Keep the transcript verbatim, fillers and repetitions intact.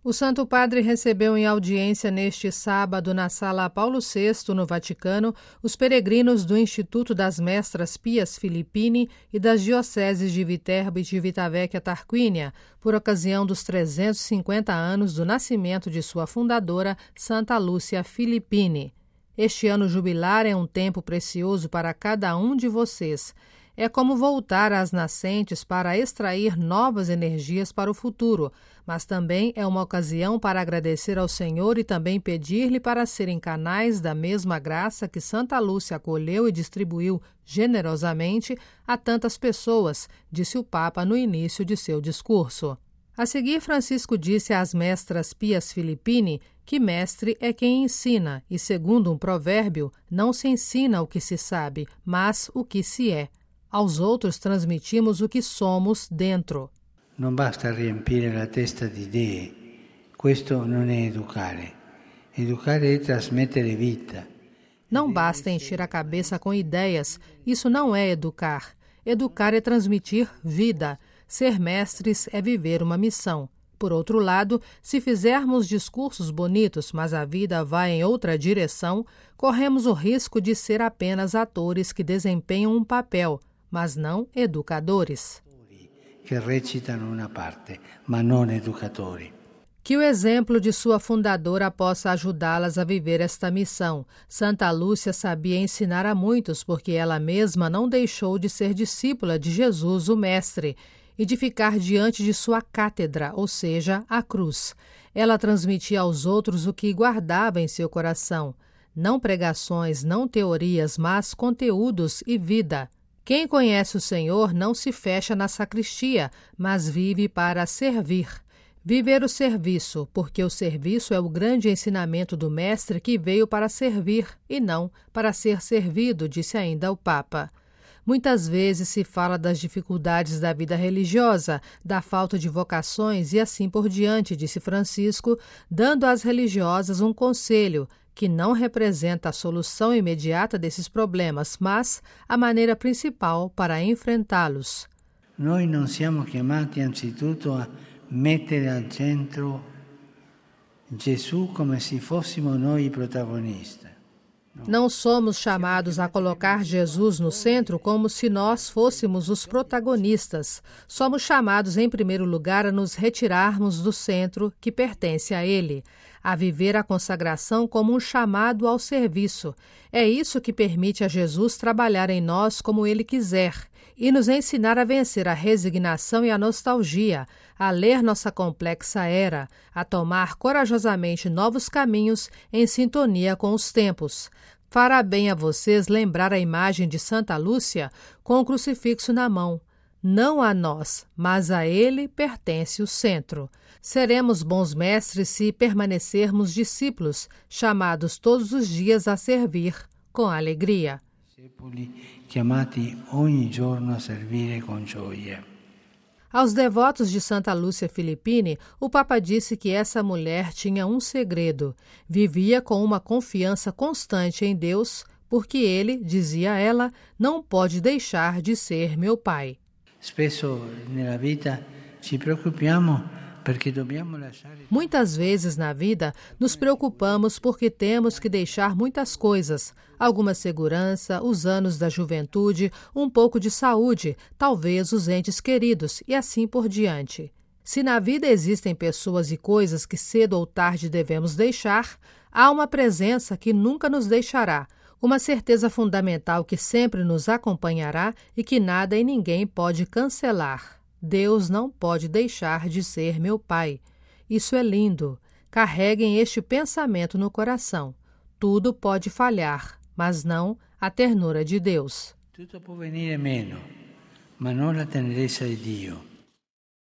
O Santo Padre recebeu em audiência neste sábado na Sala Paulo sexto, no Vaticano, os peregrinos do Instituto das Mestras Pias Filippini e das dioceses de Viterbo e de Civitavecchia Tarquínia, por ocasião dos trezentos e cinquenta anos do nascimento de sua fundadora, Santa Lúcia Filippini. Este ano jubilar é um tempo precioso para cada um de vocês. É como voltar às nascentes para extrair novas energias para o futuro, mas também é uma ocasião para agradecer ao Senhor e também pedir-lhe para serem canais da mesma graça que Santa Lúcia acolheu e distribuiu generosamente a tantas pessoas, disse o Papa no início de seu discurso. A seguir, Francisco disse às mestras Pias Filippini que mestre é quem ensina e, segundo um provérbio, não se ensina o que se sabe, mas o que se é. Aos outros transmitimos o que somos dentro. Non basta riempire la testa di idee, questo non è educare. Educare è trasmettere vita. Não basta encher a cabeça com ideias, isso não é educar. Educar é transmitir vida. Ser mestres é viver uma missão. Por outro lado, se fizermos discursos bonitos, mas a vida vai em outra direção, corremos o risco de ser apenas atores que desempenham um papel, mas não educadores. Que recitano uma parte, mas não educatori. Que o exemplo de sua fundadora possa ajudá-las a viver esta missão. Santa Lúcia sabia ensinar a muitos, porque ela mesma não deixou de ser discípula de Jesus, o Mestre, e de ficar diante de sua cátedra, ou seja, a cruz. Ela transmitia aos outros o que guardava em seu coração. Não pregações, não teorias, mas conteúdos e vida. Quem conhece o Senhor não se fecha na sacristia, mas vive para servir. Viver o serviço, porque o serviço é o grande ensinamento do Mestre que veio para servir e não para ser servido, disse ainda o Papa. Muitas vezes se fala das dificuldades da vida religiosa, da falta de vocações e assim por diante, disse Francisco, dando às religiosas um conselho, que não representa a solução imediata desses problemas, mas a maneira principal para enfrentá-los. Nós não siamo chiamati anzitutto a mettere al centro Gesù come se fossimo noi i protagonisti. Não somos chamados a colocar Jesus no centro como se nós fôssemos os protagonistas. Somos chamados, em primeiro lugar, a nos retirarmos do centro que pertence a Ele, a viver a consagração como um chamado ao serviço. É isso que permite a Jesus trabalhar em nós como Ele quiser e nos ensinar a vencer a resignação e a nostalgia, a ler nossa complexa era, a tomar corajosamente novos caminhos em sintonia com os tempos. Fará bem a vocês lembrar a imagem de Santa Lúcia com o crucifixo na mão. Não a nós, mas a Ele pertence o centro. Seremos bons mestres se permanecermos discípulos, chamados todos os dias a servir com alegria. Chiamati ogni giorno a servire con gioia. Aos devotos de Santa Lúcia Filippini, o Papa disse que essa mulher tinha um segredo. Vivia com uma confiança constante em Deus, porque Ele, dizia ela, não pode deixar de ser meu Pai. Spesso nella vita ci preoccupiamo perché dobbiamo lasciare. Muitas vezes na vida nos preocupamos porque temos que deixar muitas coisas, alguma segurança, os anos da juventude, um pouco de saúde, talvez os entes queridos e assim por diante. Se na vida existem pessoas e coisas que cedo ou tarde devemos deixar, há uma presença que nunca nos deixará, uma certeza fundamental que sempre nos acompanhará e que nada e ninguém pode cancelar. Deus não pode deixar de ser meu Pai. Isso é lindo. Carreguem este pensamento no coração. Tudo pode falhar, mas não a ternura de Deus. Tutto può venire meno, ma non la tenerezza di Dio.